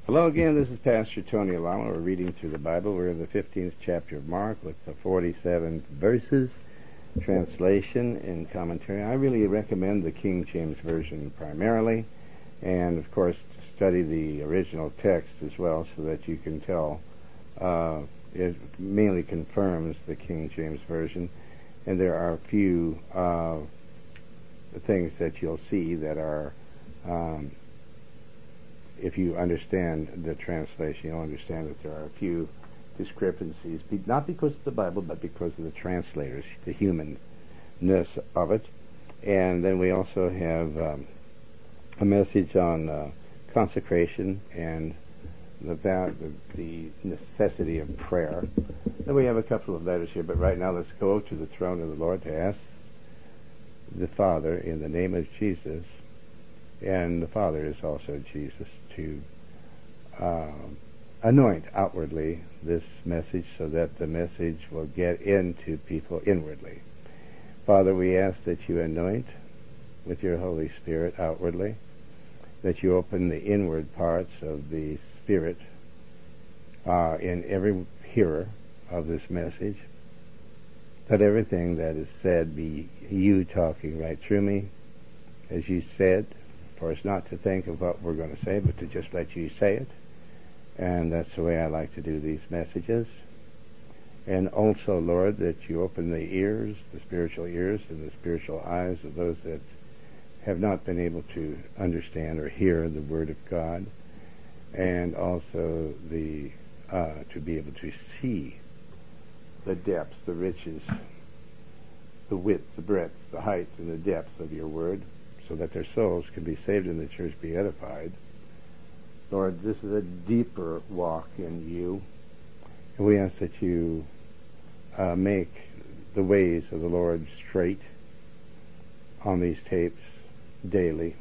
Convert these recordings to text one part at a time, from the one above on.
Hello again, this is Pastor Tony Alamo. We're reading through the Bible. We're in the 15th chapter of Mark with the 47 verses, translation and commentary. I really recommend the King James Version primarily, and of course to study the original text as well so that you can tell. It mainly confirms the King James Version, and there are a few things that you'll see that are if you understand the translation, you'll understand that there are a few discrepancies, not because of the Bible, but because of the translators, the humanness of it. And then we also have a message on consecration and the necessity of prayer. Then we have a couple of letters here, but right now let's go to the throne of the Lord to ask the Father in the name of Jesus, and the Father is also Jesus, to anoint outwardly this message so that the message will get into people inwardly. Father, we ask that you anoint with your Holy Spirit outwardly, that you open the inward parts of the Spirit in every hearer of this message. Let everything that is said be you talking right through me, as you said, for us not to think of what we're going to say, but to just let you say it. And that's the way I like to do these messages. And also, Lord, that you open the ears, the spiritual ears and the spiritual eyes of those that have not been able to understand or hear the Word of God, and also to be able to see the depths, the riches, the width, the breadth, the height, and the depth of your Word, so that their souls can be saved and the church be edified. Lord, this is a deeper walk in you, and we ask that you make the ways of the Lord straight on these tapes daily,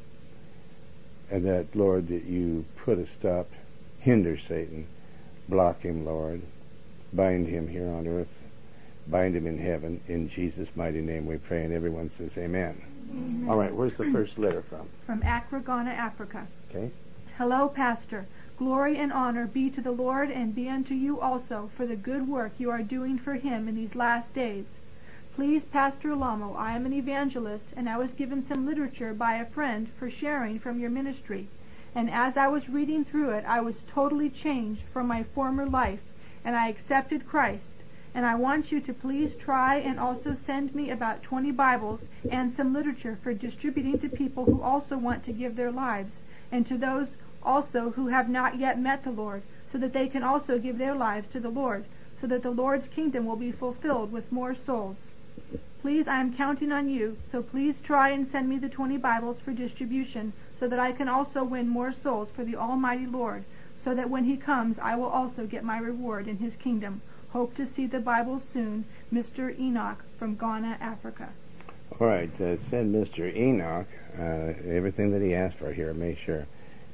and that, Lord, that you put a stop, hinder Satan, block him, Lord, bind him here on earth, bind him in heaven. In Jesus' mighty name we pray, and everyone says amen. Amen. All right, where's the first letter from? From Accra, Ghana, Africa. Okay. Hello, Pastor. Glory and honor be to the Lord, and be unto you also for the good work you are doing for him in these last days. Please, Pastor Alamo, I am an evangelist, and I was given some literature by a friend for sharing from your ministry. And as I was reading through it, I was totally changed from my former life, and I accepted Christ. And I want you to please try and also send me about 20 Bibles and some literature for distributing to people who also want to give their lives, and to those also who have not yet met the Lord, so that they can also give their lives to the Lord, so that the Lord's kingdom will be fulfilled with more souls. Please, I am counting on you, so please try and send me the 20 Bibles for distribution, so that I can also win more souls for the Almighty Lord, so that when he comes I will also get my reward in his kingdom. Hope to see the Bible soon. Mr. Enoch from Ghana, Africa. All right, send Mr. Enoch everything that he asked for here, make sure,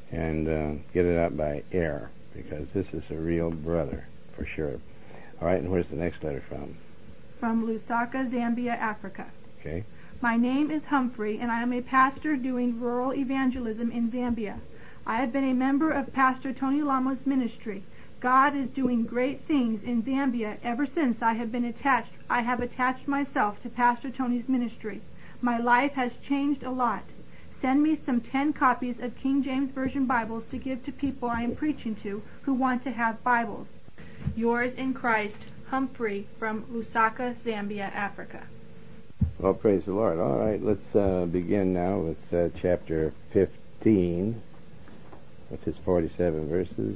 and get it out by air, because this is a real brother, for sure. All right, and where's the next letter from? From Lusaka, Zambia, Africa. Okay. My name is Humphrey, and I am a pastor doing rural evangelism in Zambia. I have been a member of Pastor Tony Lamo's ministry. God is doing great things in Zambia ever since I have attached myself to Pastor Tony's ministry. My life has changed a lot. Send me some 10 copies of King James Version Bibles to give to people I am preaching to who want to have Bibles. Yours in Christ, Humphrey from Lusaka, Zambia, Africa. Well, praise the Lord. All right, let's begin now with chapter 15, which is 47 verses.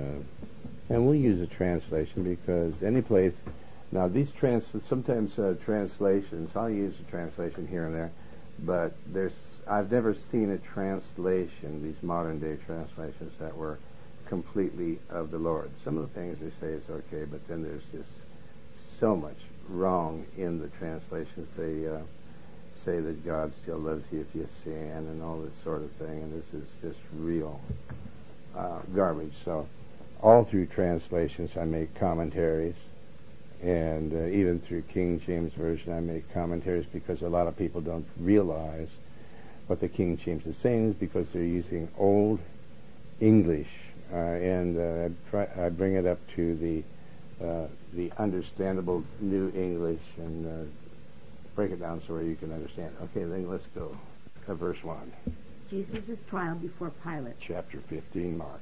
And we'll use a translation because any place, now these sometimes translations, I'll use a translation here and there, but I've never seen a translation, these modern day translations, that were completely of the Lord. Some of the things they say is okay, but then there's just so much wrong in the translations. They say that God still loves you if you sin and all this sort of thing, and this is just real garbage. So all through translations I make commentaries, and even through King James Version I make commentaries, because a lot of people don't realize what the King James is saying, is because they're using old English I bring it up to the understandable New English and break it down so you can understand. Okay, then let's go. Verse 1. Jesus' trial before Pilate. Chapter 15, Mark.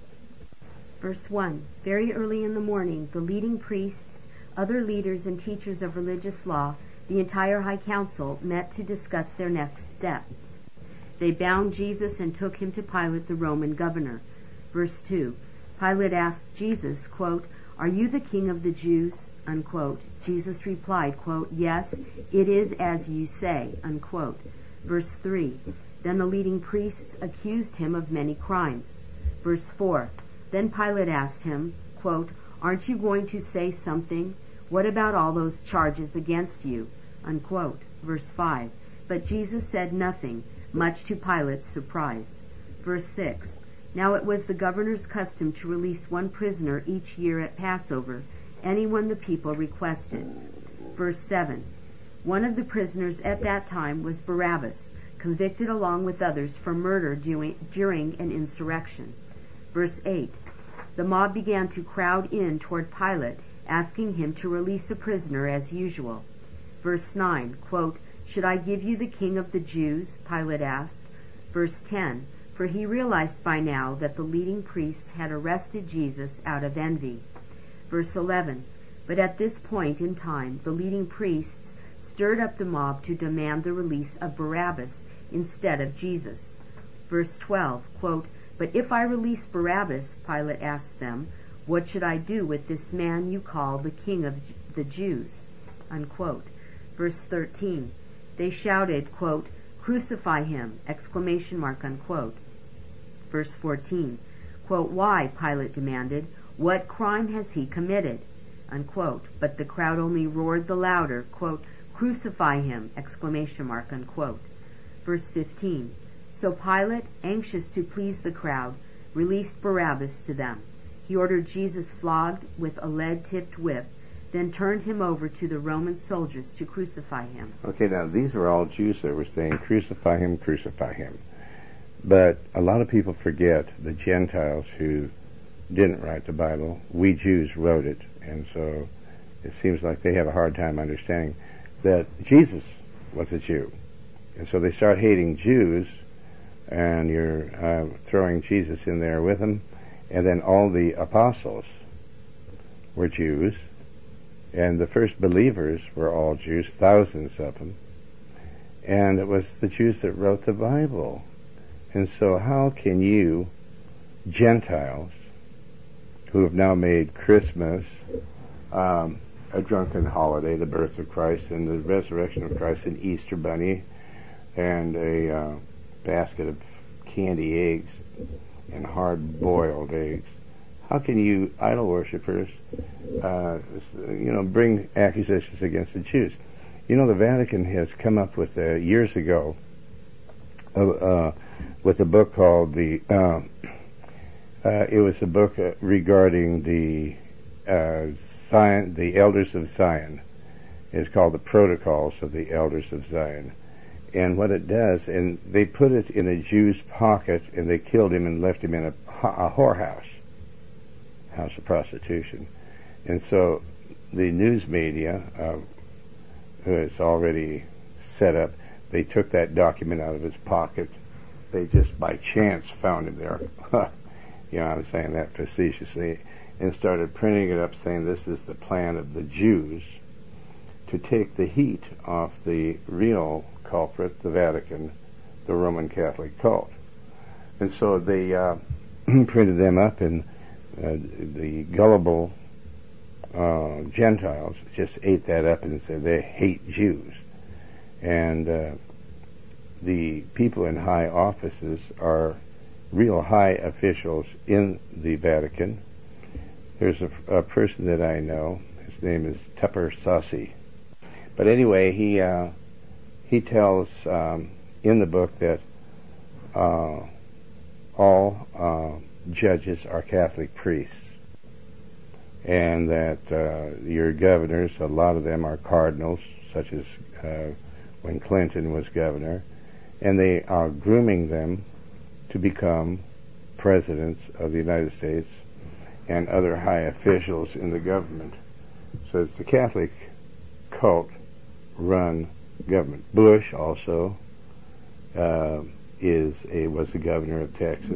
Verse 1. Very early in the morning, the leading priests, other leaders and teachers of religious law, the entire high council, met to discuss their next step. They bound Jesus and took him to Pilate, the Roman governor. Verse 2. Pilate asked Jesus, quote, "Are you the king of the Jews?" Unquote. Jesus replied, quote, "Yes, it is as you say." Unquote. Verse 3. Then the leading priests accused him of many crimes. Verse 4. Then Pilate asked him, quote, "Aren't you going to say something? What about all those charges against you?" Unquote. Verse 5. But Jesus said nothing, much to Pilate's surprise. Verse 6. Now it was the governor's custom to release one prisoner each year at Passover, anyone the people requested. Verse 7. One of the prisoners at that time was Barabbas, convicted along with others for murder during an insurrection. Verse 8. The mob began to crowd in toward Pilate, asking him to release a prisoner as usual. Verse 9, quote, "Should I give you the king of the Jews?" Pilate asked. Verse 10, for he realized by now that the leading priests had arrested Jesus out of envy. Verse 11, but at this point in time, the leading priests stirred up the mob to demand the release of Barabbas instead of Jesus. Verse 12, quote, "But if I release Barabbas," Pilate asked them, "what should I do with this man you call the king of the Jews?" Unquote. Verse 13, they shouted, quote, "Crucify him!" Unquote. Verse 14, quote, "Why?" Pilate demanded. "What crime has he committed?" Unquote. But the crowd only roared the louder, quote, "Crucify him!" Unquote. Verse 15, so Pilate, anxious to please the crowd, released Barabbas to them. He ordered Jesus flogged with a lead-tipped whip, then turned him over to the Roman soldiers to crucify him. Okay, now these were all Jews that were saying, "Crucify him, crucify him." But a lot of people forget the Gentiles who didn't write the Bible. We Jews wrote it, and so it seems like they have a hard time understanding that Jesus was a Jew. And so they start hating Jews, and you're throwing Jesus in there with them. And then all the apostles were Jews, and the first believers were all Jews, thousands of them. And it was the Jews that wrote the Bible. And so how can you, Gentiles, who have now made Christmas a drunken holiday, the birth of Christ and the resurrection of Christ, an Easter bunny, and a basket of candy eggs and hard-boiled eggs, how can you, idol worshippers, bring accusations against the Jews? You know, the Vatican has come up with, years ago, with a book called it was a book regarding the Elders of Zion. It's called the Protocols of the Elders of Zion. And what it does, and they put it in a Jew's pocket, and they killed him and left him in a whorehouse, house of prostitution. And so the news media, who is already set up, they took that document out of his pocket. They just by chance found him there. I'm saying that facetiously, and started printing it up saying this is the plan of the Jews to take the heat off the real culprit, the Vatican, the Roman Catholic cult. And so they printed them up, and the gullible Gentiles just ate that up and said they hate Jews. And the people in high offices are real high officials in the Vatican. There's a person that I know, his name is Tupper Saucy. But anyway, he tells in the book that all judges are Catholic priests, and that your governors, a lot of them are cardinals, such as when Clinton was governor, and they are grooming them to become presidents of the United States and other high officials in the government. So it's the Catholic cult-run government. Bush also was the governor of Texas,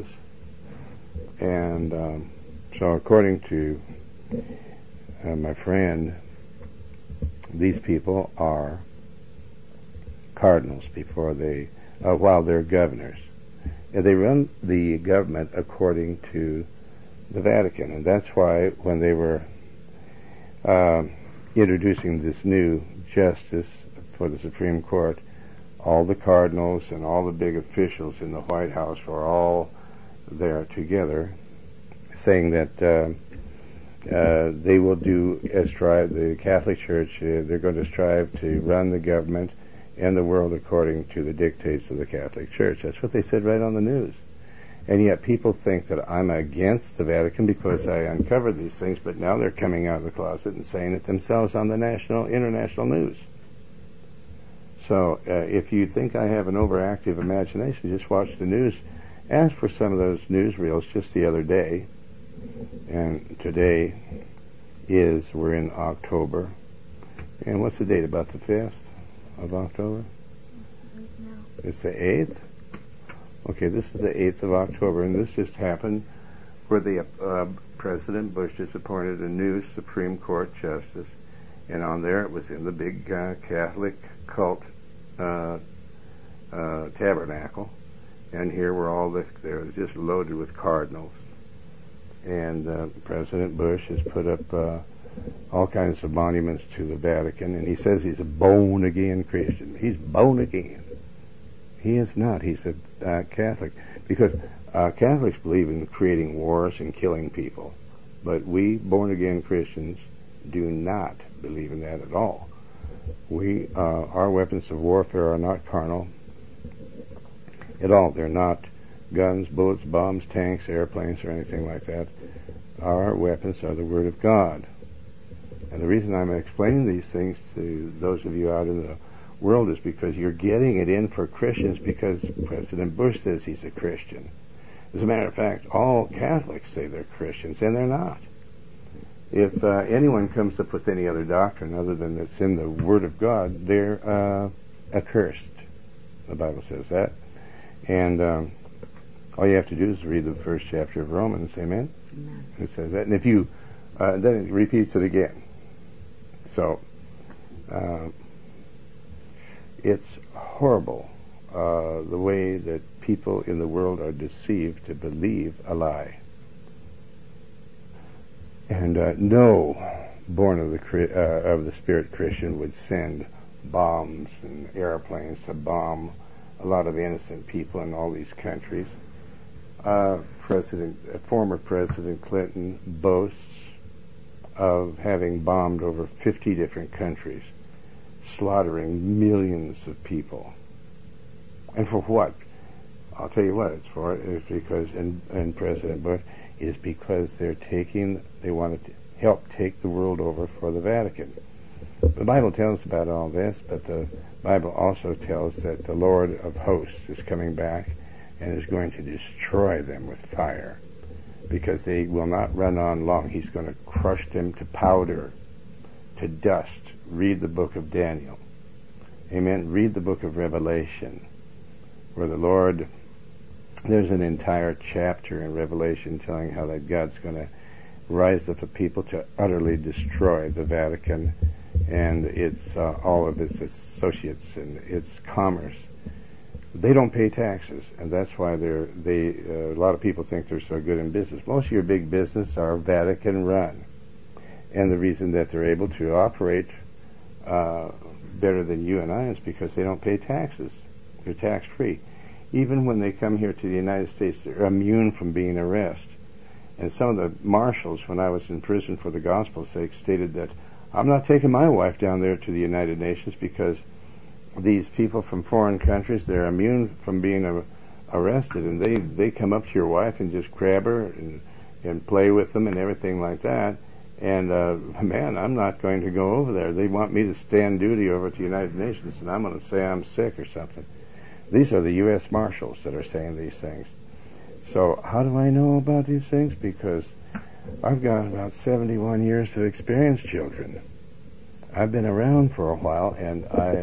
and so according to my friend, these people are cardinals while they're governors. And they run the government according to the Vatican, and that's why when they were introducing this new justice for the Supreme Court, all the cardinals and all the big officials in the White House were all there together, saying that they will the Catholic Church, they're going to strive to run the government and the world according to the dictates of the Catholic Church. That's what they said right on the news. And yet people think that I'm against the Vatican because I uncovered these things, but now they're coming out of the closet and saying it themselves on the international news. So if you think I have an overactive imagination, just watch the news. Ask for some of those newsreels just the other day. And today we're in October. And what's the date? About the 5th of October? No. It's the 8th? Okay, this is the 8th of October, and this just happened where the President Bush just appointed a new Supreme Court justice, and on there it was in the big Catholic cult tabernacle, and here were there was just loaded with cardinals, and President Bush has put up all kinds of monuments to the Vatican, and he says he's a born-again Christian. He's born again. He is not. He's a Catholic. Because Catholics believe in creating wars and killing people. But we, born-again Christians, do not believe in that at all. Our weapons of warfare are not carnal at all. They're not guns, bullets, bombs, tanks, airplanes, or anything like that. Our weapons are the Word of God. And the reason I'm explaining these things to those of you out in the world is because you're getting it in for Christians because President Bush says he's a Christian. As a matter of fact, all Catholics say they're Christians, and they're not. If anyone comes up with any other doctrine other than that's in the Word of God, they're accursed. The Bible says that. And all you have to do is read the first chapter of Romans, amen? Amen. It says that. And if you, then it repeats it again. So, it's horrible the way that people in the world are deceived to believe a lie. And no born of the Spirit Christian would send bombs and airplanes to bomb a lot of innocent people in all these countries. Former President Clinton boasts of having bombed over 50 different countries, slaughtering millions of people. And for what? I'll tell you what it's for. It's because, and President Bush, is because they want to help take the world over for the Vatican. The Bible tells about all this, but the Bible also tells that the Lord of hosts is coming back and is going to destroy them with fire, because they will not run on long. He's going to crush them to powder, to dust. Read the book of Daniel. Amen. Read the book of Revelation, where the Lord, there's an entire chapter in Revelation telling how that God's going to rise up a people to utterly destroy the Vatican and its all of its associates and its commerce. They don't pay taxes, and that's why a lot of people think they're so good in business. Most of your big business are Vatican run, and the reason that they're able to operate better than you and I is because they don't pay taxes. They're tax free. Even when they come here to the United States, they're immune from being arrested. And some of the marshals, when I was in prison for the gospel's sake, stated that I'm not taking my wife down there to the United Nations because these people from foreign countries, they're immune from being arrested, and they come up to your wife and just grab her and play with them and everything like that. And man, I'm not going to go over there. They want me to stand duty over at the United Nations, and I'm going to say I'm sick or something. These are the U.S. Marshals that are saying these things. So how do I know about these things? Because I've got about 71 years to experience children. I've been around for a while, and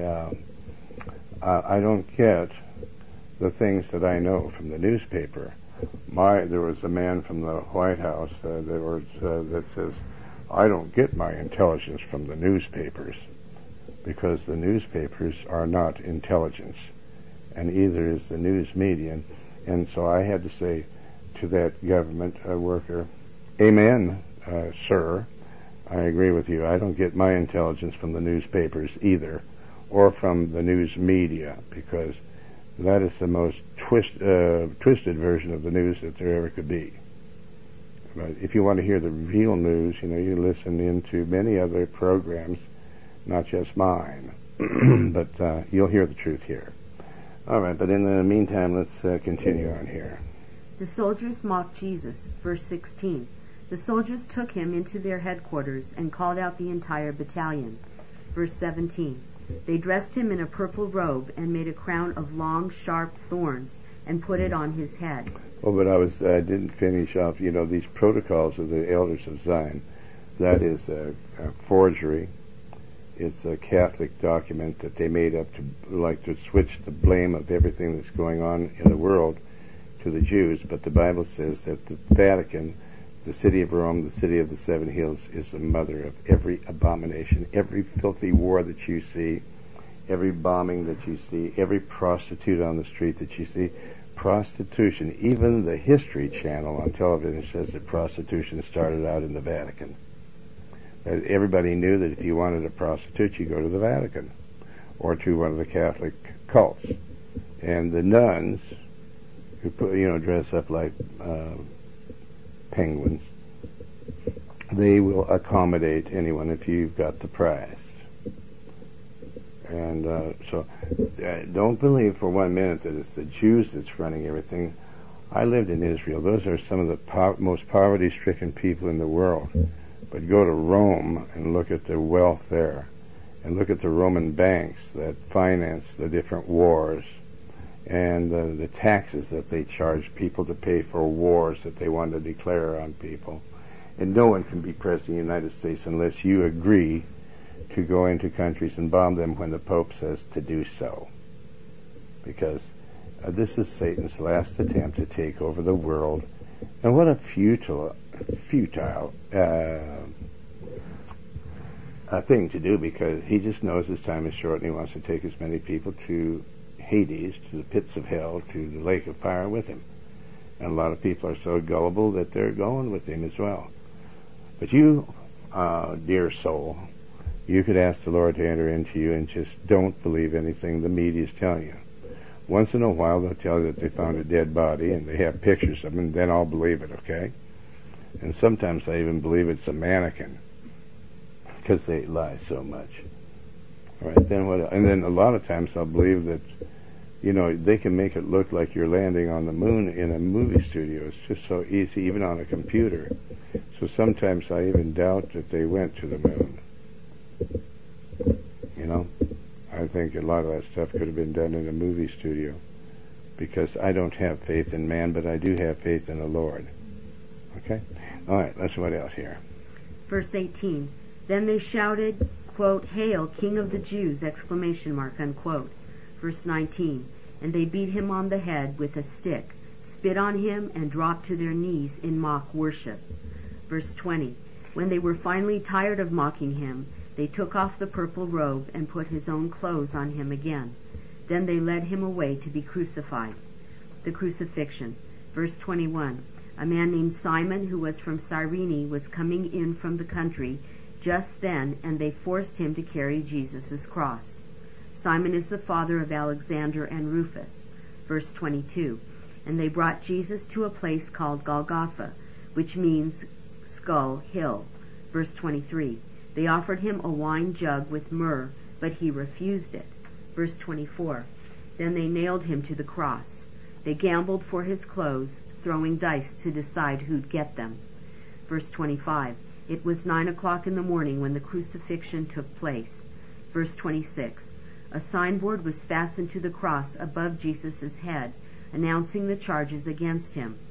I don't get the things that I know from the newspaper. There was a man from the White House that says, I don't get my intelligence from the newspapers, because the newspapers are not intelligence, and either is the news media. And so I had to say to that government worker, amen, sir, I agree with you. I don't get my intelligence from the newspapers either, or from the news media, because that is the most twisted version of the news that there ever could be. But if you want to hear the real news, you listen into many other programs, not just mine. But you'll hear the truth here. All right, but in the meantime, let's continue on here. The soldiers mocked Jesus. Verse 16. The soldiers took him into their headquarters and called out the entire battalion. Verse 17. They dressed him in a purple robe and made a crown of long, sharp thorns and put it on his head. Oh, but I didn't finish off, these protocols of the elders of Zion. That is a forgery. It's a Catholic document that they made up to switch the blame of everything that's going on in the world to the Jews. But the Bible says that the Vatican, the city of Rome, the city of the seven hills, is the mother of every abomination, every filthy war that you see, every bombing that you see, every prostitute on the street that you see. Prostitution, even the History Channel on television says that prostitution started out in the Vatican. Everybody knew that if you wanted a prostitute, you go to the Vatican or to one of the Catholic cults. And the nuns, who dress up like penguins, they will accommodate anyone if you've got the price. And so don't believe for 1 minute that it's the Jews that's running everything. I lived in Israel. Those are some of the most poverty-stricken people in the world. But go to Rome and look at the wealth there, and look at the Roman banks that finance the different wars, and the taxes that they charge people to pay for wars that they want to declare on people. And no one can be president of the United States unless you agree to go into countries and bomb them when the Pope says to do so. Because this is Satan's last attempt to take over the world. And what a futile thing to do, because he just knows his time is short and he wants to take as many people to Hades, to the pits of hell, to the lake of fire with him. And a lot of people are so gullible that they're going with him as well. But you, dear soul, you could ask the Lord to enter into you and just don't believe anything the media's telling you. Once in a while they'll tell you that they found a dead body and they have pictures of them, and then I'll believe it, okay? And sometimes I even believe it's a mannequin, because they lie so much. All right, then what? And then a lot of times I'll believe that, they can make it look like you're landing on the moon in a movie studio. It's just so easy, even on a computer. So sometimes I even doubt that they went to the moon. I think a lot of that stuff could have been done in a movie studio, because I don't have faith in man, but I do have faith in the Lord. Okay? All right, let's see what else here. Verse 18. Then they shouted, quote, "Hail, King of the Jews!" ! Unquote. Verse 19. And they beat him on the head with a stick, spit on him, and dropped to their knees in mock worship. Verse 20. When they were finally tired of mocking him, they took off the purple robe and put his own clothes on him again. Then they led him away to be crucified. The crucifixion. Verse 21. A man named Simon, who was from Cyrene, was coming in from the country just then, and they forced him to carry Jesus' cross. Simon is the father of Alexander and Rufus. Verse 22. And they brought Jesus to a place called Golgotha, which means skull hill. Verse 23. They offered him a wine jug with myrrh, but he refused it. Verse 24. Then they nailed him to the cross. They gambled for his clothes, throwing dice to decide who'd get them. Verse 25. It was 9 o'clock in the morning when the crucifixion took place. Verse 26. A signboard was fastened to the cross above Jesus' head, announcing the charges against him.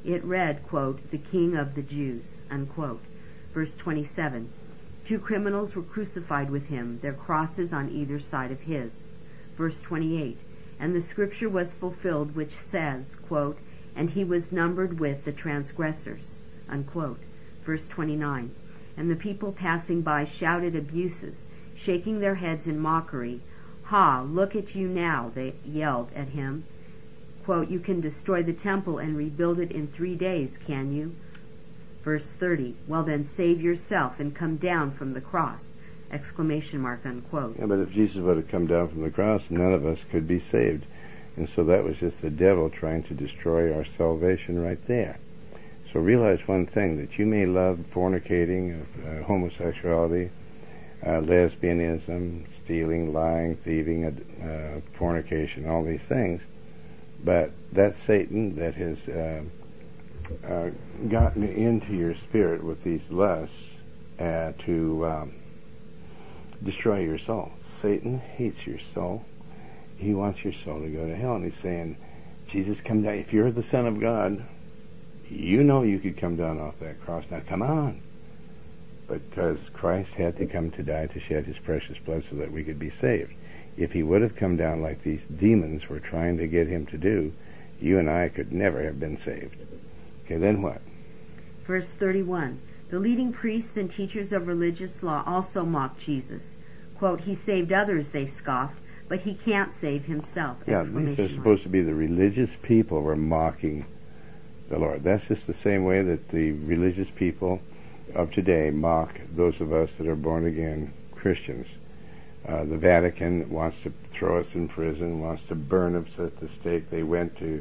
It read, quote, "The King of the Jews," unquote. Verse 27, 2 criminals were crucified with him, their crosses on either side of his. Verse 28, and the scripture was fulfilled which says, quote, "And he was numbered with the transgressors," unquote. Verse 29, and the people passing by shouted abuses, shaking their heads in mockery. "Ha, look at you now," they yelled at him. Quote, "You can destroy the temple and rebuild it in 3 days, can you?" Verse 30, "Well then, save yourself and come down from the cross," exclamation mark, unquote. Yeah, but if Jesus would have come down from the cross, none of us could be saved. And so that was just the devil trying to destroy our salvation right there. So realize one thing, that you may love fornicating, homosexuality, lesbianism, stealing, lying, thieving, fornication, all these things, but that's Satan that has gotten into your spirit with these lusts to destroy your soul. Satan hates your soul. He wants your soul to go to hell, and he's saying, Jesus, come down. If you're the Son of God, you know you could come down off that cross. Now come on. Because Christ had to come to die to shed his precious blood so that we could be saved. If he would have come down like these demons were trying to get him to do, you and I could never have been saved. Okay, then what? Verse 31, the leading priests and teachers of religious law also mocked Jesus. Quote, "He saved others," they scoffed, "but he can't save himself." Yeah, these are supposed to be the religious people were mocking the Lord. That's just the same way that the religious people of today mock those of us that are born again Christians. The Vatican wants to throw us in prison, wants to burn us at the stake. They went to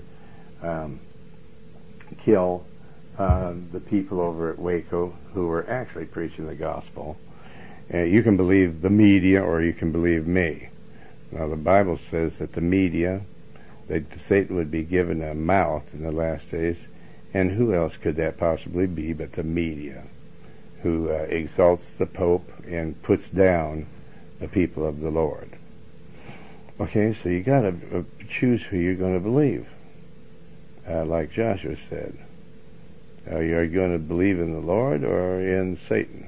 kill the people over at Waco who were actually preaching the gospel. You can believe the media or you can believe me. Now the Bible says that the media, that Satan would be given a mouth in the last days, and who else could that possibly be but the media, who exalts the Pope and puts down the people of the Lord. Okay, so you got to choose who you're going to believe. Like Joshua said, are you going to believe in the Lord or in Satan?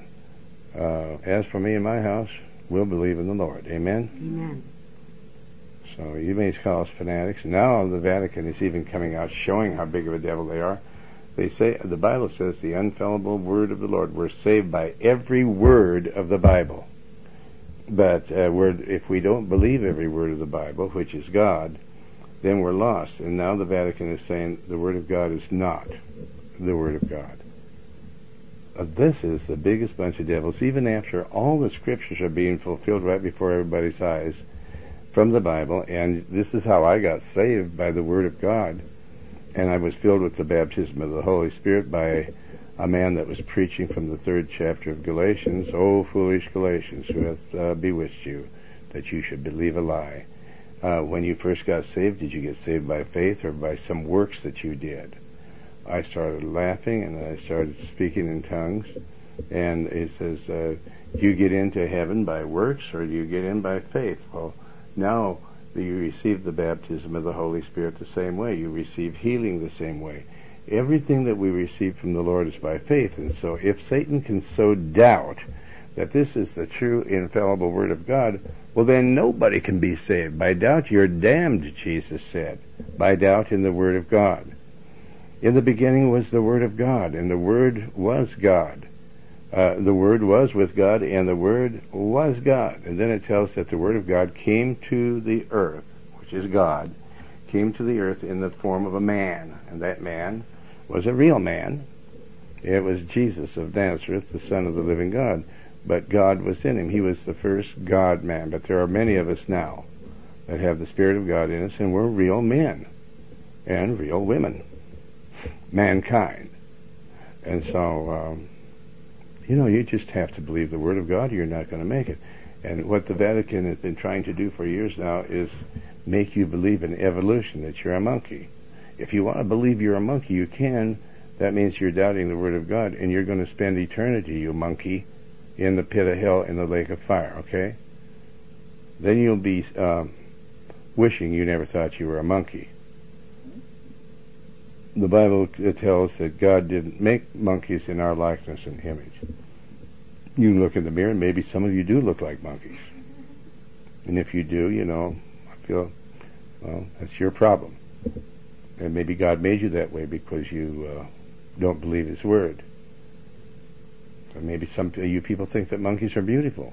As for me and my house, we'll believe in the Lord. Amen? Amen. So you may call us fanatics. Now the Vatican is even coming out showing how big of a devil they are. They say, the Bible says, the infallible word of the Lord. We're saved by every word of the Bible. But if we don't believe every word of the Bible, which is God, then we're lost. And now the Vatican is saying the Word of God is not the Word of God. This is the biggest bunch of devils, even after all the Scriptures are being fulfilled right before everybody's eyes from the Bible. And this is how I got saved, by the Word of God. And I was filled with the baptism of the Holy Spirit by a man that was preaching from the 3rd chapter of Galatians. "O foolish Galatians, who hath bewitched you, that you should believe a lie?" When you first got saved, did you get saved by faith or by some works that you did? I started laughing, and I started speaking in tongues. And it says, do you get into heaven by works, or do you get in by faith? Well, now you receive the baptism of the Holy Spirit the same way. You receive healing the same way. Everything that we receive from the Lord is by faith. And so if Satan can sow doubt that this is the true infallible Word of God, well then nobody can be saved. By doubt you're damned, Jesus said. By doubt in the Word of God. In the beginning was the Word of God, and the Word was God. The Word was with God, and the Word was God. And then it tells that the Word of God came to the earth, which is God, came to the earth in the form of a man. And that man was a real man. It was Jesus of Nazareth, the Son of the living God. But God was in him. He was the first God-man. But there are many of us now that have the Spirit of God in us, and we're real men and real women. Mankind. And so, you just have to believe the Word of God, or you're not going to make it. And what the Vatican has been trying to do for years now is make you believe in evolution, that you're a monkey. If you want to believe you're a monkey, you can. That means you're doubting the Word of God, and you're going to spend eternity, you monkey, in the pit of hell, in the lake of fire, okay? Then you'll be wishing you never thought you were a monkey. the Bible tells that God didn't make monkeys in our likeness and image. You can look in the mirror, and maybe some of you do look like monkeys. And if you do, I feel, well, that's your problem. And maybe God made you that way because you don't believe His Word. Or maybe some of you people think that monkeys are beautiful.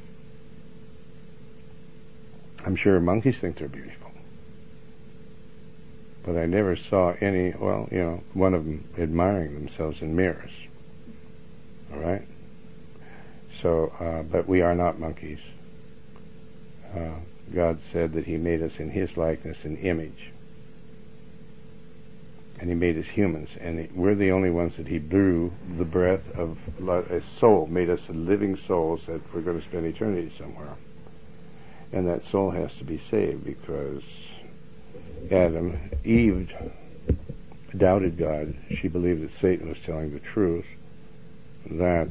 I'm sure monkeys think they're beautiful. But I never saw any, one of them admiring themselves in mirrors. All right? So, but we are not monkeys. God said that He made us in His likeness and image. And He made us humans. And we're the only ones that He blew the breath of a soul, made us living souls that we're going to spend eternity somewhere. And that soul has to be saved because Eve doubted God. She believed that Satan was telling the truth, that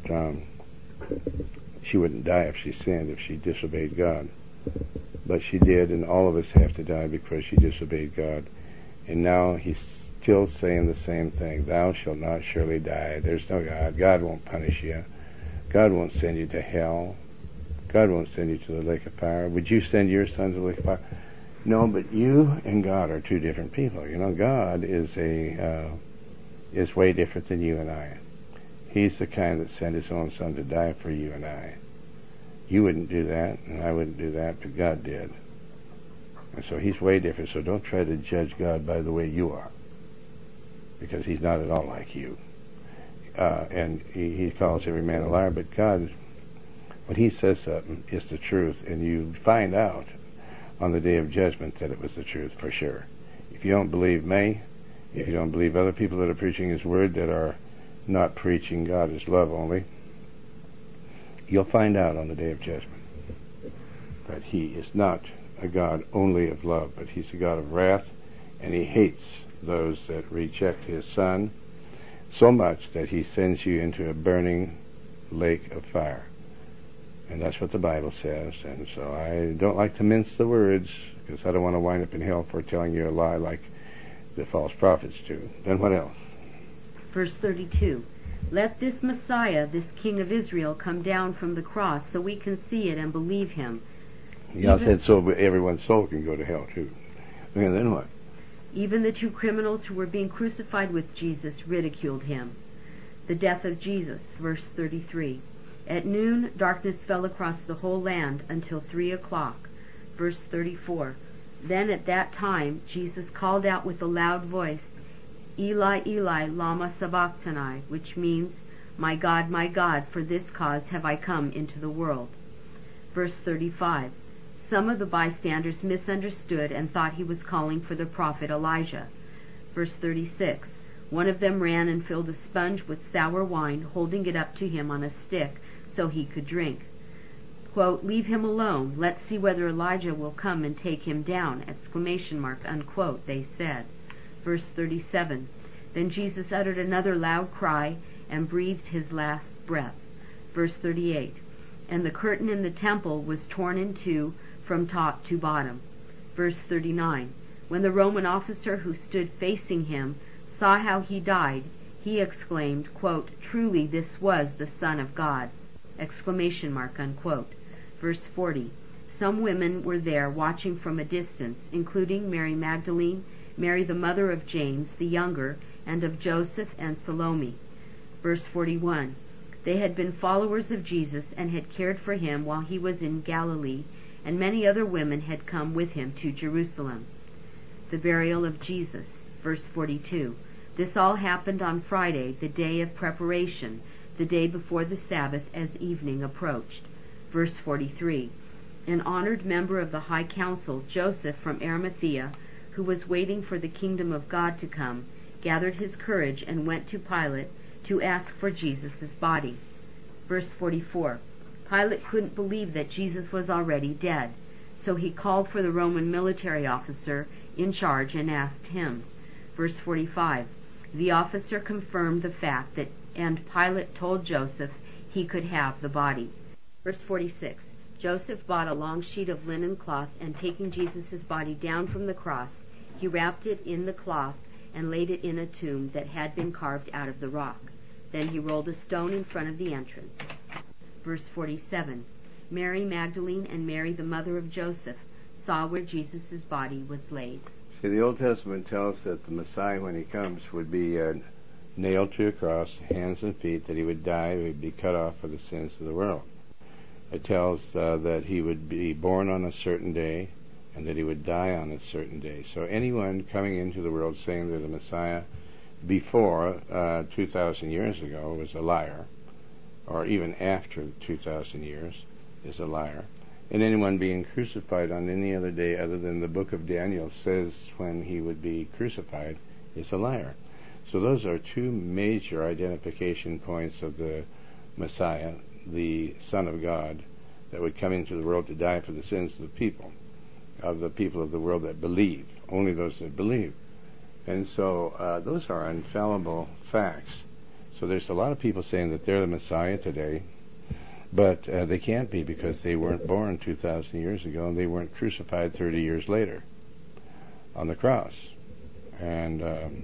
she wouldn't die if she sinned, if she disobeyed God. But she did, and all of us have to die because she disobeyed God. And now He's still saying the same thing. Thou shalt not surely die. There's no God. God won't punish you. God won't send you to hell. God won't send you to the lake of fire. Would you send your son to the lake of fire? No, but you and God are two different people. God is way different than you and I. He's the kind that sent His own Son to die for you and I. You wouldn't do that, and I wouldn't do that, but God did. And so He's way different, so don't try to judge God by the way you are, because He's not at all like you. And he calls every man a liar, but God, when He says something, it's the truth, and you find out on the day of judgment that it was the truth for sure. If you don't believe me, if you don't believe other people that are preaching His Word that are not preaching God as love only, you'll find out on the day of judgment that He is not a God only of love, but He's a God of wrath, and He hates those that reject His Son so much that He sends you into a burning lake of fire. And that's what the Bible says, and so I don't like to mince the words, because I don't want to wind up in hell for telling you a lie like the false prophets do. Then what else? Verse 32. Let this Messiah, this King of Israel, come down from the cross so we can see it and believe Him. God said so everyone's soul can go to hell too. And then what? Even the two criminals who were being crucified with Jesus ridiculed Him. The death of Jesus, verse 33. At noon, darkness fell across the whole land until 3 o'clock. Verse 34. Then at that time, Jesus called out with a loud voice, Eli, Eli, lama sabachthani, which means, my God, for this cause have I come into the world. Verse 35. Some of the bystanders misunderstood and thought He was calling for the prophet Elijah. Verse 36. One of them ran and filled a sponge with sour wine, holding it up to him on a stick so he could drink. Quote, leave him alone. Let's see whether Elijah will come and take him down, ! Unquote, they said. Verse 37. Then Jesus uttered another loud cry and breathed His last breath. Verse 38. And the curtain in the temple was torn in two from top to bottom. Verse 39. When the Roman officer who stood facing Him saw how He died, he exclaimed, quote, truly this was the Son of God! ! Unquote. Verse 40. Some women were there watching from a distance, including Mary Magdalene, Mary the mother of James the younger, and of Joseph and Salome. Verse 41. They had been followers of Jesus and had cared for Him while He was in Galilee, and many other women had come with Him to Jerusalem. The burial of Jesus. Verse 42. This all happened on Friday, the day of preparation, the day before the Sabbath, as evening approached. Verse 43. An honored member of the High Council, Joseph from Arimathea, who was waiting for the kingdom of God to come, gathered his courage and went to Pilate to ask for Jesus' body. Verse 44. Pilate couldn't believe that Jesus was already dead, so he called for the Roman military officer in charge and asked him. Verse 45. The officer confirmed the fact and Pilate told Joseph he could have the body. Verse 46. Joseph bought a long sheet of linen cloth, and taking Jesus' body down from the cross, he wrapped it in the cloth and laid it in a tomb that had been carved out of the rock. Then he rolled a stone in front of the entrance. Verse 47, Mary Magdalene and Mary, the mother of Joseph, saw where Jesus' body was laid. See, the Old Testament tells that the Messiah, when he comes, would be nailed to a cross, hands and feet, that he would die, he would be cut off for the sins of the world. It tells that he would be born on a certain day, and that he would die on a certain day. So anyone coming into the world saying that the Messiah before 2,000 years ago was a liar, or even after 2,000 years is a liar. And anyone being crucified on any other day other than the book of Daniel says when he would be crucified is a liar. So those are two major identification points of the Messiah, the Son of God, that would come into the world to die for the sins of the people of the world that believe, only those that believe. And so those are infallible facts. So there's a lot of people saying that they're the Messiah today, but they can't be because they weren't born 2,000 years ago and they weren't crucified 30 years later on the cross. And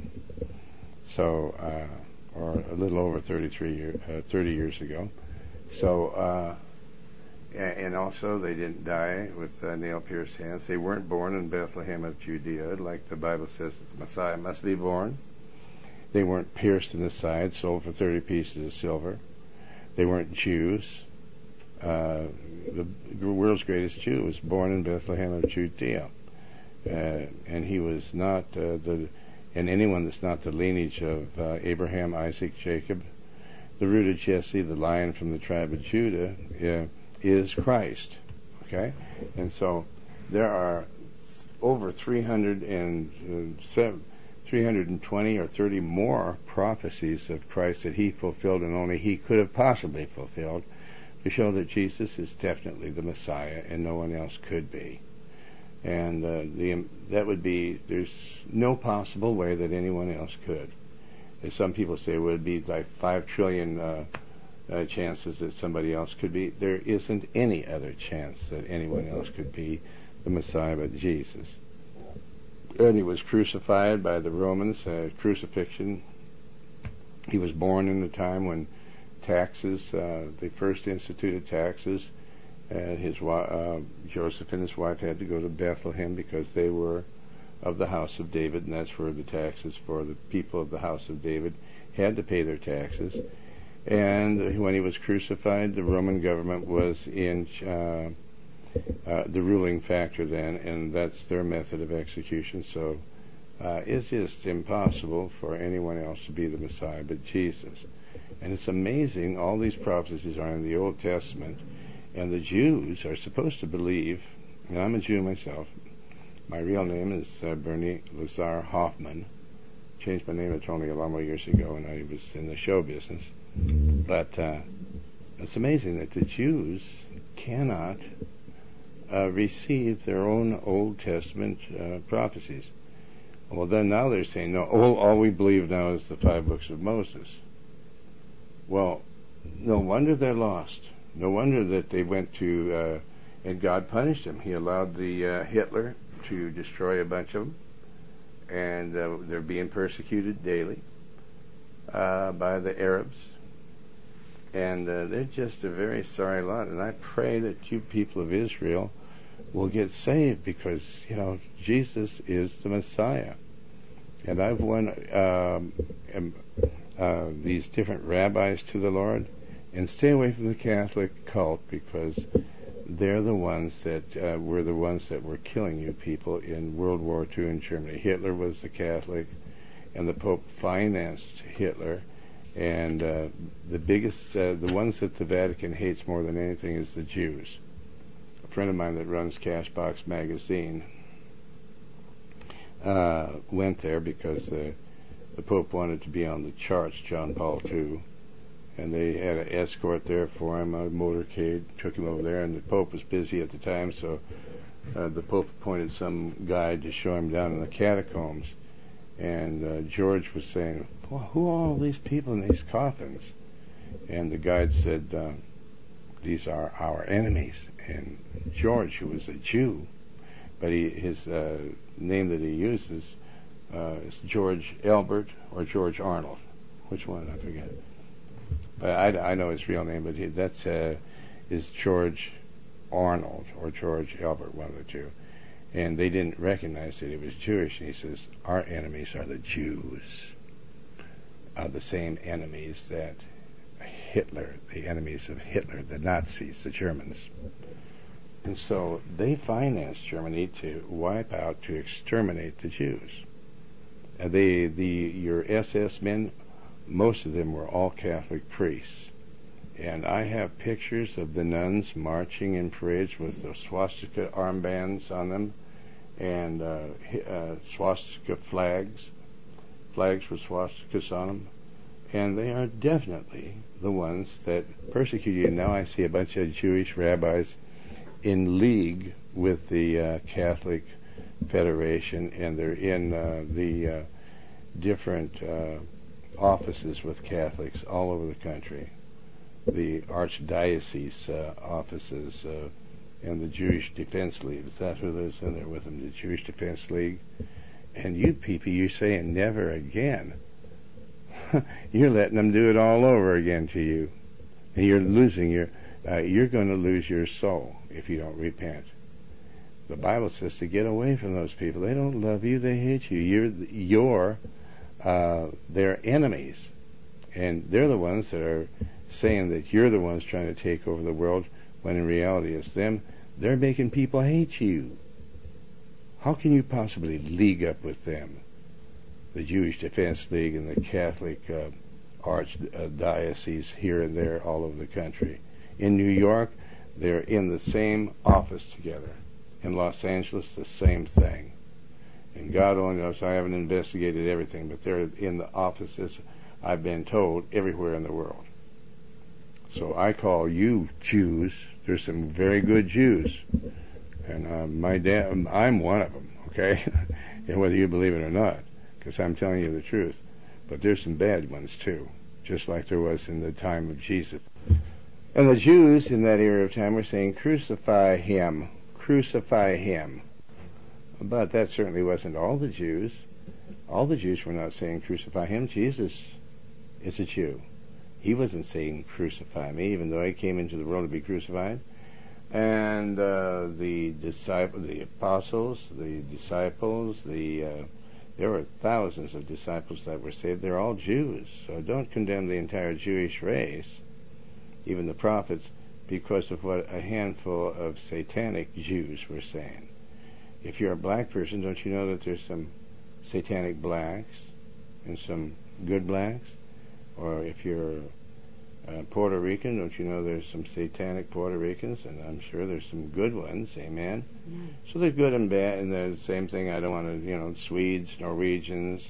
or a little over 30 years ago. So, and also they didn't die with nail-pierced hands. They weren't born in Bethlehem of Judea, like the Bible says that the Messiah must be born. They weren't pierced in the side, sold for 30 pieces of silver. They weren't Jews. The world's greatest Jew was born in Bethlehem of Judea. And he was not and anyone that's not the lineage of Abraham, Isaac, Jacob, the root of Jesse, the lion from the tribe of Judah, is Christ. Okay? And so there are over 320 or 30 more prophecies of Christ that he fulfilled and only he could have possibly fulfilled to show that Jesus is definitely the Messiah and no one else could be. And that would be, there's no possible way that anyone else could. As some people say, it would be like 5 trillion chances that somebody else could be. There isn't any other chance that anyone else could be the Messiah but Jesus. And he was crucified by the Romans, crucifixion. He was born in the time when taxes, they first instituted taxes. And Joseph and his wife had to go to Bethlehem because they were of the house of David, and that's where the taxes for the people of the house of David had to pay their taxes. And when he was crucified, the Roman government was in the ruling factor then, and that's their method of execution. So it's just impossible for anyone else to be the Messiah but Jesus. And it's amazing, all these prophecies are in the Old Testament. And the Jews are supposed to believe, and I'm a Jew myself. My real name is Bernie Lazar Hoffman. Changed my name at Tony a long years ago when I was in the show business. But it's amazing that the Jews cannot receive their own Old Testament prophecies. Well, then now they're saying, no, all we believe now is the 5 books of Moses. Well, no wonder they're lost. No wonder that they went to, and God punished them. He allowed the Hitler to destroy a bunch of them, and they're being persecuted daily by the Arabs. And they're just a very sorry lot. And I pray that you people of Israel will get saved because, Jesus is the Messiah. And I've won these different rabbis to the Lord. And stay away from the Catholic cult because they're the ones that were the ones that were killing you people in World War II in Germany. Hitler was the Catholic, and the Pope financed Hitler. And the biggest, the ones that the Vatican hates more than anything is the Jews. A friend of mine that runs Cashbox magazine went there because the Pope wanted to be on the charts, John Paul II. And they had an escort there for him, a motorcade, took him over there, and the Pope was busy at the time, so the Pope appointed some guide to show him down in the catacombs. And George was saying, well, who are all these people in these coffins? And the guide said, these are our enemies. And George, who was a Jew, but his name that he uses It's George Elbert or George Arnold. Which one? I forget. But I know his real name, but that's is George Arnold or George Elbert, one of the two. And they didn't recognize that he was Jewish. And he says, our enemies are the Jews, are the same enemies that Hitler, the enemies of Hitler, the Nazis, the Germans. And so they financed Germany to wipe out, to exterminate the Jews. Your SS men, most of them were all Catholic priests. And I have pictures of the nuns marching in parades with the swastika armbands on them and swastika flags with swastikas on them. And they are definitely the ones that persecute you. Now I see a bunch of Jewish rabbis in league with the Catholic Federation, and they're in the different offices with Catholics all over the country. The archdiocese offices and the Jewish Defense League. That's who lives in there with them, the Jewish Defense League. And you people, you're saying never again. You're letting them do it all over again to you. And you're losing you're going to lose your soul if you don't repent. The Bible says to get away from those people. They don't love you, they hate you. You're their enemies. And they're the ones that are saying that you're the ones trying to take over the world, when in reality it's them. They're making people hate you. How can you possibly league up with them? The Jewish Defense League and the Catholic archdiocese here and there all over the country. In New York, they're in the same office together. In Los Angeles, the same thing. And God only knows, I haven't investigated everything, but they're in the offices, I've been told, everywhere in the world. So I call you Jews. There's some very good Jews. And my dad, I'm one of them, okay? And whether you believe it or not, because I'm telling you the truth. But there's some bad ones too, just like there was in the time of Jesus. And the Jews in that era of time were saying, crucify him, crucify him. But that certainly wasn't all the Jews. All the Jews were not saying crucify him. Jesus is a Jew. He wasn't saying crucify me, even though he came into the world to be crucified. And the apostles, the disciples, there were thousands of disciples that were saved. They're all Jews. So don't condemn the entire Jewish race, even the prophets, because of what a handful of satanic Jews were saying. If you're a black person, don't you know that there's some satanic blacks and some good blacks? Or if you're Puerto Rican, don't you know there's some satanic Puerto Ricans? And I'm sure there's some good ones, amen? So there's good and bad, and the same thing, I don't want to, Swedes, Norwegians,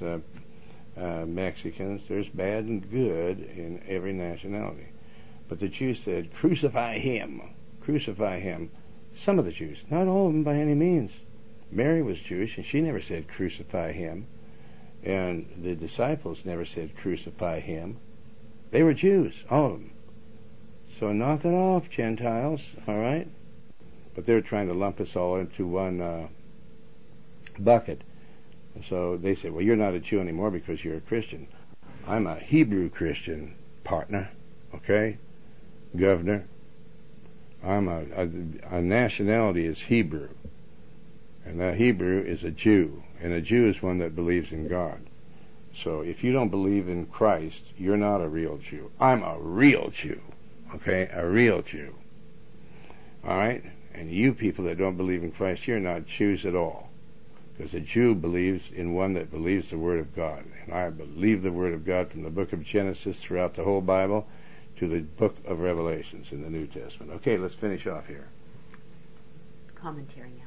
Mexicans, there's bad and good in every nationality. But the Jews said, crucify him, crucify him. Some of the Jews, not all of them by any means. Mary was Jewish, and she never said crucify him. And the disciples never said crucify him. They were Jews, all of them. So knock it off, Gentiles, all right? But they're trying to lump us all into one bucket. So they say, well, you're not a Jew anymore because you're a Christian. I'm a Hebrew Christian, partner, okay? Governor. I'm a nationality is Hebrew. And that Hebrew is a Jew. And a Jew is one that believes in God. So if you don't believe in Christ, you're not a real Jew. I'm a real Jew. Okay? A real Jew. Alright? And you people that don't believe in Christ, you're not Jews at all. Because a Jew believes in one that believes the Word of God. And I believe the Word of God from the book of Genesis throughout the whole Bible to the book of Revelations in the New Testament. Okay, let's finish off here. Commentary now.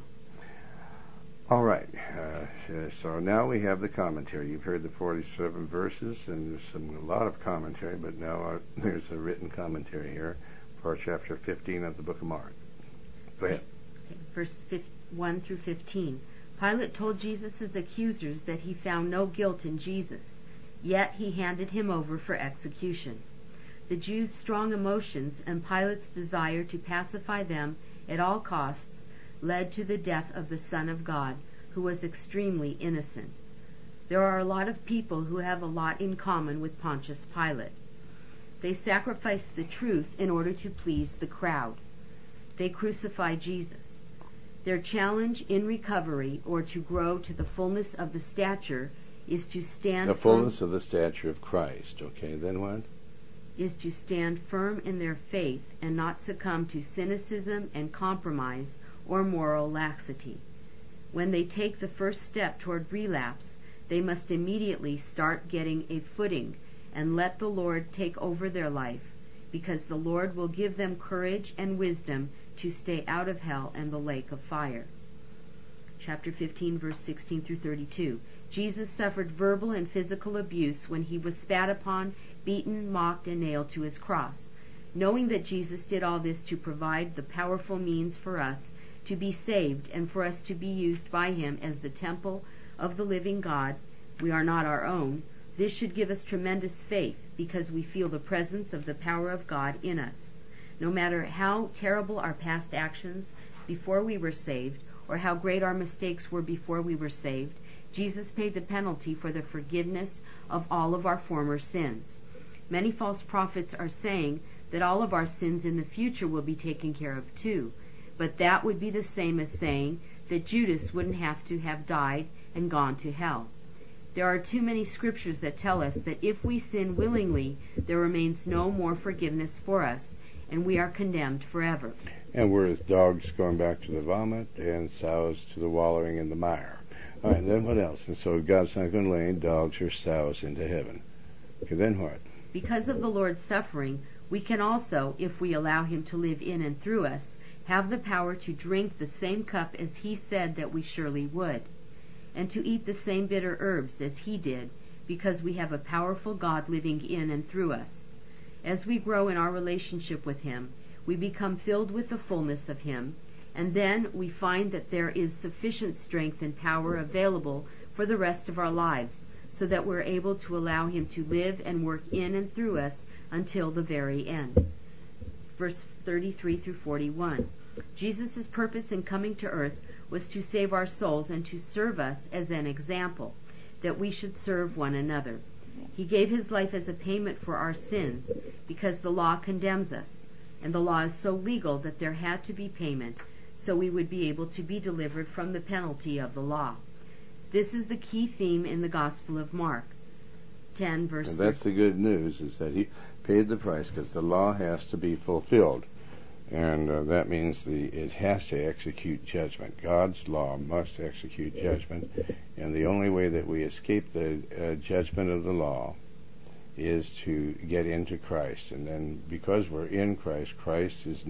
All right, so now we have the commentary. You've heard the 47 verses, and there's a lot of commentary, but now there's a written commentary here for chapter 15 of the book of Mark. Go ahead. Verse 1 through 15. Pilate told Jesus' accusers that he found no guilt in Jesus, yet he handed him over for execution. The Jews' strong emotions and Pilate's desire to pacify them at all costs led to the death of the Son of God, who was extremely innocent. There are a lot of people who have a lot in common with Pontius Pilate. They sacrifice the truth in order to please the crowd. They crucify Jesus. Their challenge in recovery, or to grow to the fullness of the stature, is to stand the fullness of the stature of Christ. Okay, then what? Is to stand firm in their faith and not succumb to cynicism and compromise or moral laxity. When they take the first step toward relapse, they must immediately start getting a footing and let the Lord take over their life, because the Lord will give them courage and wisdom to stay out of hell and the lake of fire. Chapter 15, verse 16 through 32. Jesus suffered verbal and physical abuse when he was spat upon, beaten, mocked, and nailed to his cross. Knowing that Jesus did all this to provide the powerful means for us to be saved and for us to be used by him as the temple of the living God, we are not our own, this should give us tremendous faith, because we feel the presence of the power of God in us. No matter how terrible our past actions before we were saved, or how great our mistakes were before we were saved, Jesus paid the penalty for the forgiveness of all of our former sins. Many false prophets are saying that all of our sins in the future will be taken care of too, but that would be the same as saying that Judas wouldn't have to have died and gone to hell. There are too many scriptures that tell us that if we sin willingly, there remains no more forgiveness for us, and we are condemned forever. And we're as dogs going back to the vomit, and sows to the wallowing in the mire. All right, then what else? And so God's not going to lay dogs or sows into heaven. Okay, then what? Because of the Lord's suffering, we can also, if we allow him to live in and through us, have the power to drink the same cup as he said that we surely would, and to eat the same bitter herbs as he did, because we have a powerful God living in and through us. As we grow in our relationship with him, we become filled with the fullness of him, and then we find that there is sufficient strength and power available for the rest of our lives, so that we're able to allow him to live and work in and through us until the very end. Verse 33 through 41. Jesus' purpose in coming to earth was to save our souls and to serve us as an example, that we should serve one another. He gave his life as a payment for our sins, because the law condemns us, and the law is so legal that there had to be payment, so we would be able to be delivered from the penalty of the law. This is the key theme in the Gospel of Mark 10, verse 13. And that's the good news, is that he paid the price, because the law has to be fulfilled. And that means it has to execute judgment. God's law must execute judgment. And the only way that we escape the judgment of the law is to get into Christ. And then because we're in Christ, Christ is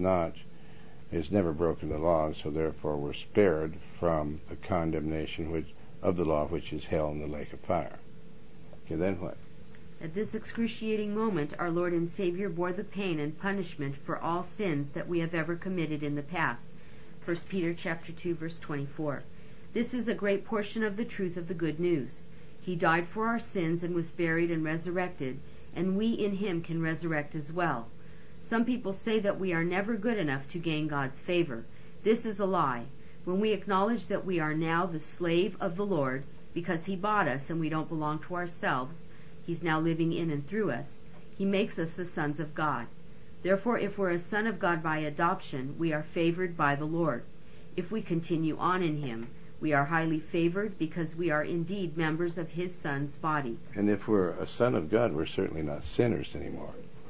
never broken the law, and so therefore we're spared from the condemnation of the law, which is hell and the lake of fire. Okay, then what? At this excruciating moment, our Lord and Savior bore the pain and punishment for all sins that we have ever committed in the past. 1 Peter chapter 2, verse 24. This is a great portion of the truth of the good news. He died for our sins and was buried and resurrected, and we in him can resurrect as well. Some people say that we are never good enough to gain God's favor. This is a lie. When we acknowledge that we are now the slave of the Lord, because he bought us and we don't belong to ourselves, he's now living in and through us, he makes us the sons of God. Therefore, if we're a son of God by adoption, we are favored by the Lord. If we continue on in him, we are highly favored, because we are indeed members of his son's body. And if we're a son of God, we're certainly not sinners anymore.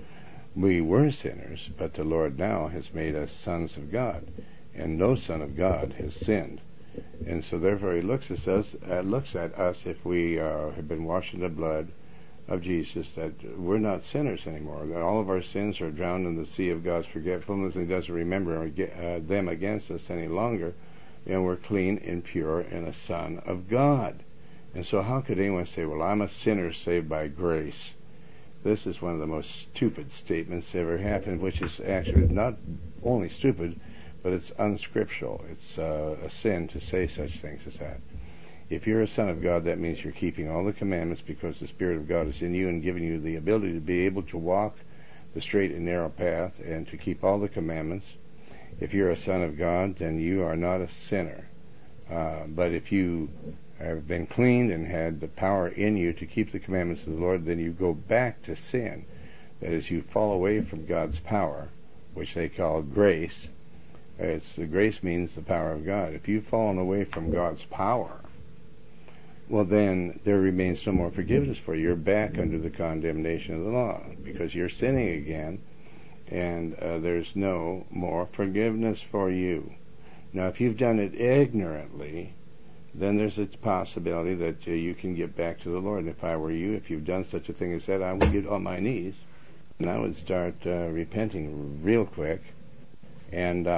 We were sinners, but the Lord now has made us sons of God, and no son of God has sinned. And so therefore he looks at us if we have been washed in the blood of Jesus, that we're not sinners anymore, that all of our sins are drowned in the sea of God's forgetfulness, and he doesn't remember them against us any longer, and we're clean and pure and a son of God. And so how could anyone say, well, I'm a sinner saved by grace? This is one of the most stupid statements ever happened, which is actually not only stupid, but it's unscriptural. It's a sin to say such things as that. If you're a son of God, that means you're keeping all the commandments, because the Spirit of God is in you and giving you the ability to be able to walk the straight and narrow path and to keep all the commandments. If you're a son of God, then you are not a sinner. But if you have been cleaned and had the power in you to keep the commandments of the Lord, then you go back to sin. That is, you fall away from God's power, which they call grace. Grace means the power of God. If you've fallen away from God's power, well, then there remains no more forgiveness for you. You're back under the condemnation of the law because you're sinning again, and there's no more forgiveness for you. Now, if you've done it ignorantly, then there's a possibility that you can get back to the Lord. And if I were you, if you've done such a thing as that, I would get on my knees, and I would start repenting real quick, and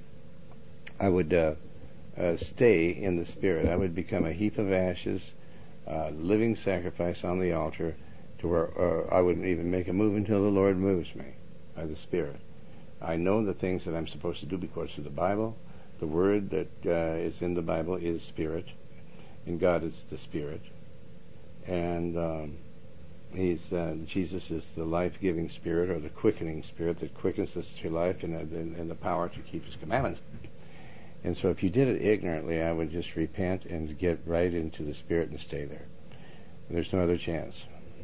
I would stay in the Spirit. I would become a heap of ashes, living sacrifice on the altar, to where I wouldn't even make a move until the Lord moves me by the Spirit. I know the things that I'm supposed to do because of the Bible. The Word that is in the Bible is Spirit, and God is the Spirit. And Jesus is the life-giving Spirit, or the quickening Spirit that quickens us to life and the power to keep His commandments. And so if you did it ignorantly, I would just repent and get right into the Spirit and stay there. There's no other chance.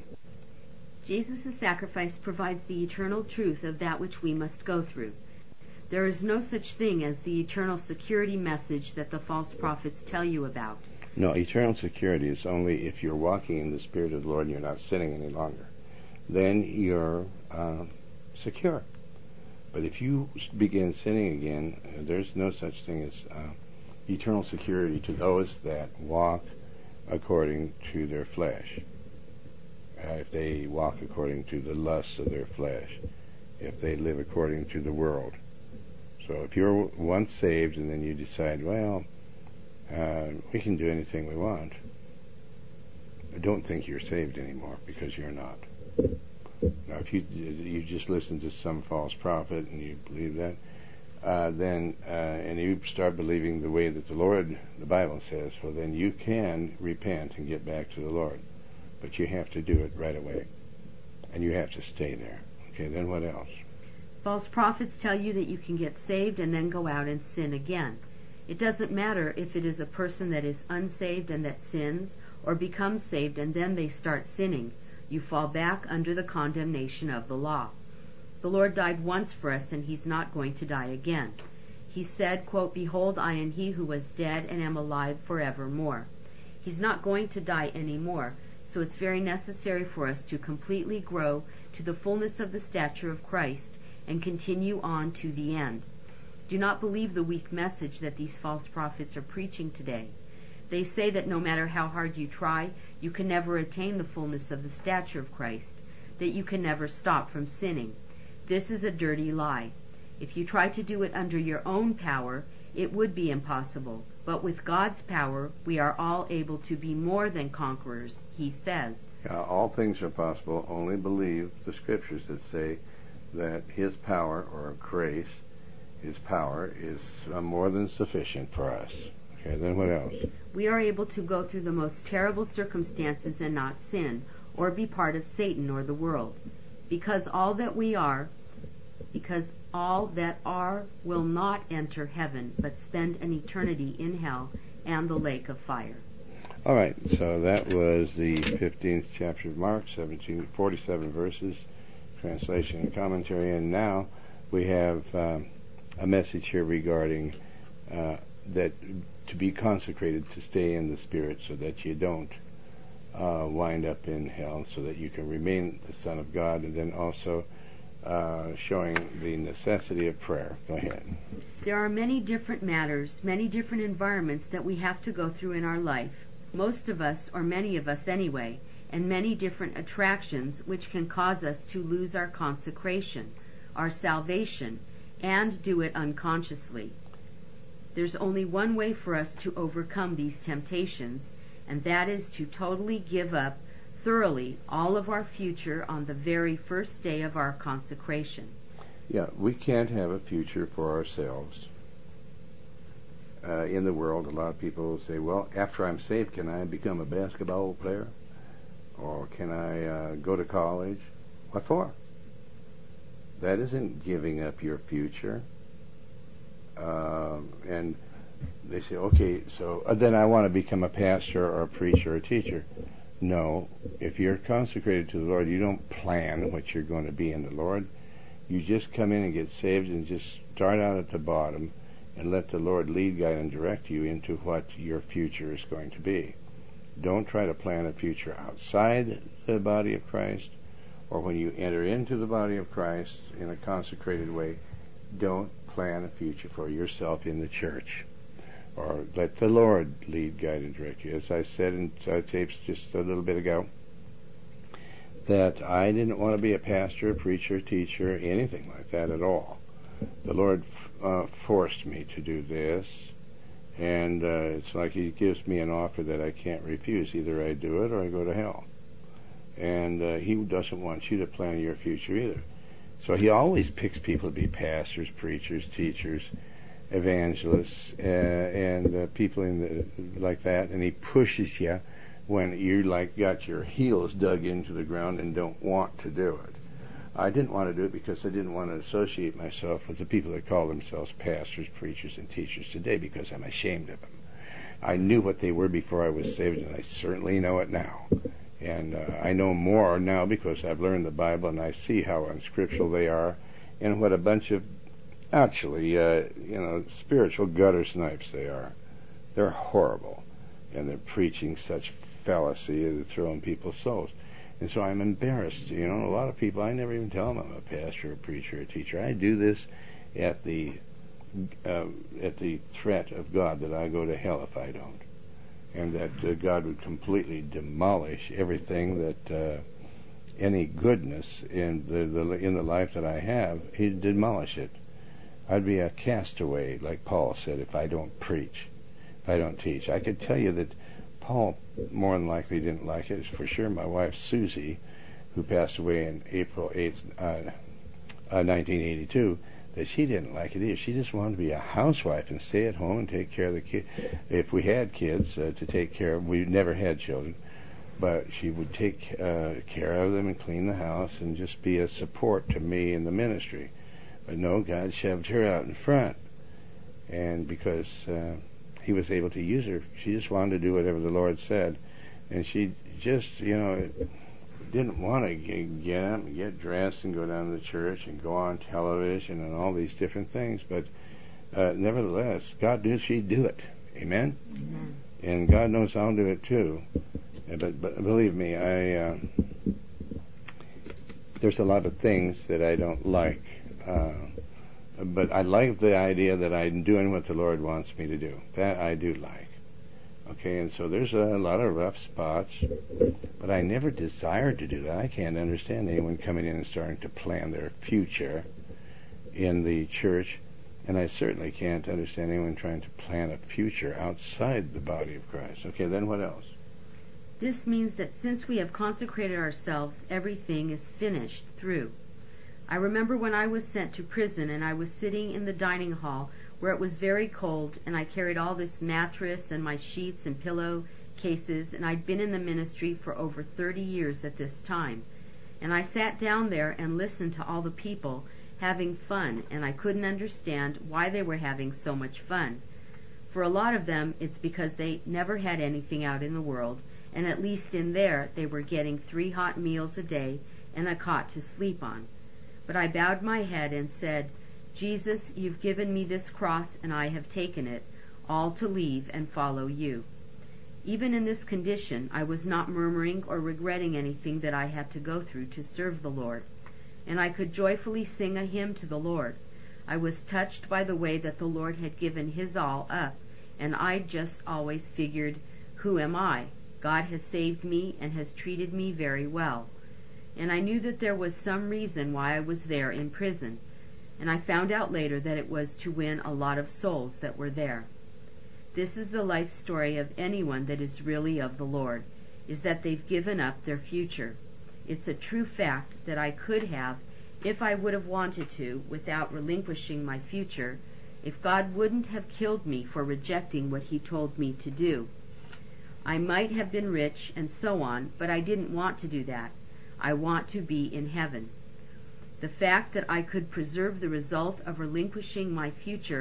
Jesus' sacrifice provides the eternal truth of that which we must go through. There is no such thing as the eternal security message that the false prophets tell you about. No, eternal security is only if you're walking in the Spirit of the Lord and you're not sinning any longer. Then you're secure. But if you begin sinning again, there's no such thing as eternal security to those that walk according to their flesh. If they walk according to the lusts of their flesh, if they live according to the world. So if you're once saved and then you decide, well, we can do anything we want, I don't think you're saved anymore, because you're not. Now, if you just listen to some false prophet and you believe that, and you start believing the way that the Bible says, well, then you can repent and get back to the Lord. But you have to do it right away. And you have to stay there. Okay, then what else? False prophets tell you that you can get saved and then go out and sin again. It doesn't matter if it is a person that is unsaved and that sins, or becomes saved and then they start sinning. You fall back under the condemnation of the law. The Lord died once for us, and He's not going to die again. He said, quote, "Behold, I am He who was dead and am alive forevermore." He's not going to die anymore, so it's very necessary for us to completely grow to the fullness of the stature of Christ and continue on to the end. Do not believe the weak message that these false prophets are preaching today. They say that no matter how hard you try, you can never attain the fullness of the stature of Christ, that you can never stop from sinning. This is a dirty lie. If you try to do it under your own power, it would be impossible. But with God's power, we are all able to be more than conquerors, He says. All things are possible. Only believe the Scriptures that say that His power, or grace, His power, is more than sufficient for us. Okay, then what else? We are able to go through the most terrible circumstances and not sin, or be part of Satan or the world. Because all that are will not enter heaven, but spend an eternity in hell and the lake of fire. All right, so that was the 15th chapter of Mark, 47 verses, translation and commentary, and now we have a message here regarding that to be consecrated, to stay in the Spirit so that you don't wind up in hell, so that you can remain the Son of God, and then also showing the necessity of prayer. Go ahead. There are many different matters, many different environments that we have to go through in our life. Most of us, or many of us anyway, and many different attractions which can cause us to lose our consecration, our salvation, and do it unconsciously. There's only one way for us to overcome these temptations, and that is to totally give up thoroughly all of our future on the very first day of our consecration. Yeah, we can't have a future for ourselves. In the world, a lot of people say, well, after I'm saved, can I become a basketball player? Or can I go to college? What for? That isn't giving up your future. And they say, okay, so then I want to become a pastor or a preacher or a teacher. No, if you're consecrated to the Lord, you don't plan what you're going to be in the Lord. You just come in and get saved and just start out at the bottom and let the Lord lead, guide, and direct you into what your future is going to be. Don't try to plan a future outside the body of Christ, or when you enter into the body of Christ in a consecrated way. Don't plan a future for yourself in the church, or let the Lord lead, guide, and direct you. As I said in tapes just a little bit ago, that I didn't want to be a pastor, preacher, teacher, anything like that at all. The Lord forced me to do this, and it's like He gives me an offer that I can't refuse. Either I do it or I go to hell. And He doesn't want you to plan your future either. So He always picks people to be pastors, preachers, teachers, evangelists, and people like that, and He pushes you when you got your heels dug into the ground and don't want to do it. I didn't want to do it because I didn't want to associate myself with the people that call themselves pastors, preachers, and teachers today, because I'm ashamed of them. I knew what they were before I was saved, and I certainly know it now. And I know more now because I've learned the Bible, and I see how unscriptural they are, and what a bunch of, actually, spiritual gutter snipes they are. They're horrible, and they're preaching such fallacy and throwing people's souls. And so I'm embarrassed. A lot of people, I never even tell them I'm a pastor, a preacher, a teacher. I do this at the threat of God that I go to hell if I don't, and that God would completely demolish everything that any goodness in the life that I have. He'd demolish it. I'd be a castaway, like Paul said, if I don't preach, if I don't teach. I could tell you that Paul more than likely didn't like it. It's for sure my wife Susie, who passed away in April 8th, 1982, that she didn't like it either. She just wanted to be a housewife and stay at home and take care of the kids. If we had kids to take care of, we never had children, but she would take care of them and clean the house and just be a support to me in the ministry. But no, God shoved her out in front, and because He was able to use her, she just wanted to do whatever the Lord said, and she just, didn't want to get up and get dressed and go down to the church and go on television and all these different things. But nevertheless, God knew she'd do it. Amen? Amen. And God knows I'll do it too. But believe me, there's a lot of things that I don't like. But I like the idea that I'm doing what the Lord wants me to do. That I do like. Okay, and so there's a lot of rough spots, but I never desired to do that. I can't understand anyone coming in and starting to plan their future in the church, and I certainly can't understand anyone trying to plan a future outside the body of Christ. Okay, then what else? This means that since we have consecrated ourselves, everything is finished through. I remember when I was sent to prison and I was sitting in the dining hall where it was very cold, and I carried all this mattress and my sheets and pillow cases, and I'd been in the ministry for over 30 years at this time. And I sat down there and listened to all the people having fun, and I couldn't understand why they were having so much fun. For a lot of them, it's because they never had anything out in the world, and at least in there they were getting 3 hot meals a day and a cot to sleep on. But I bowed my head and said, Jesus, you've given me this cross, and I have taken it, all to leave and follow you. Even in this condition, I was not murmuring or regretting anything that I had to go through to serve the Lord, and I could joyfully sing a hymn to the Lord. I was touched by the way that the Lord had given His all up, and I just always figured, who am I? God has saved me and has treated me very well. And I knew that there was some reason why I was there in prison, and I found out later that it was to win a lot of souls that were there. This is the life story of anyone that is really of the Lord, is that they've given up their future. It's a true fact that I could have, if I would have wanted to, without relinquishing my future, if God wouldn't have killed me for rejecting what He told me to do. I might have been rich and so on, but I didn't want to do that. I want to be in heaven. The fact that I could preserve the result of relinquishing my future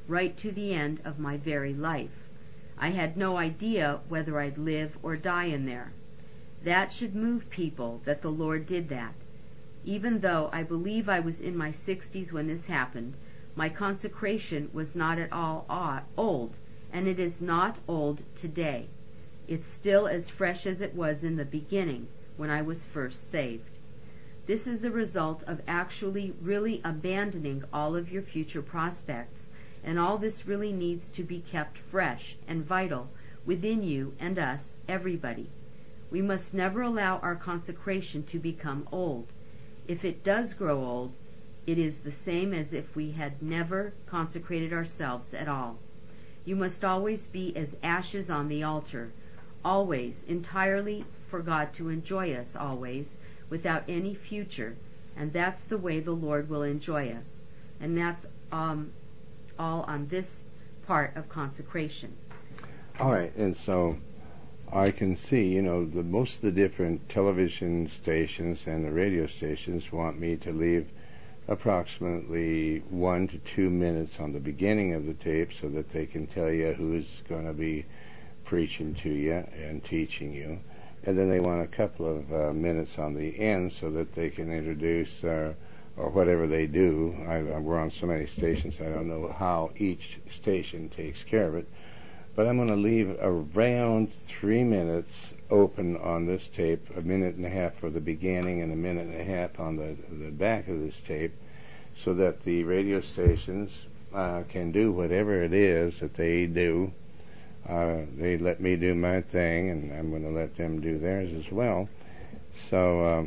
right to the end of my very life. I had no idea whether I'd live or die in there. That should move people that the Lord did that. Even though I believe I was in my 60s when this happened, my consecration was not at all old, and it is not old today. It's still as fresh as it was in the beginning when I was first saved. This is the result of actually really abandoning all of your future prospects, and all this really needs to be kept fresh and vital within you and us, everybody. We must never allow our consecration to become old. If it does grow old, it is the same as if we had never consecrated ourselves at all. You must always be as ashes on the altar, always, entirely for God to enjoy us always, without any future, and that's the way the Lord will enjoy us. And that's all on this part of consecration. All right, and so I can see, most of the different television stations and the radio stations want me to leave approximately 1 to 2 minutes on the beginning of the tape so that they can tell you who's going to be preaching to you and teaching you. And then they want a couple of minutes on the end so that they can introduce or whatever they do. We're on so many stations, I don't know how each station takes care of it. But I'm going to leave around 3 minutes open on this tape, 1.5 minutes for the beginning and 1.5 minutes on the back of this tape, so that the radio stations can do whatever it is that they do. They let me do my thing, and I'm going to let them do theirs as well. So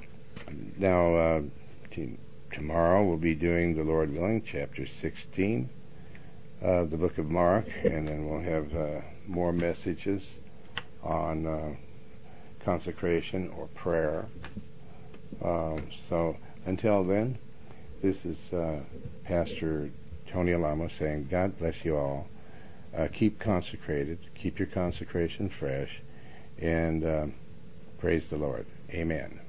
now tomorrow we'll be doing, the Lord willing, chapter 16 of the book of Mark, and then we'll have more messages on consecration or prayer. So until then, this is Pastor Tony Alamo saying, God bless you all. Keep consecrated, keep your consecration fresh, and praise the Lord. Amen.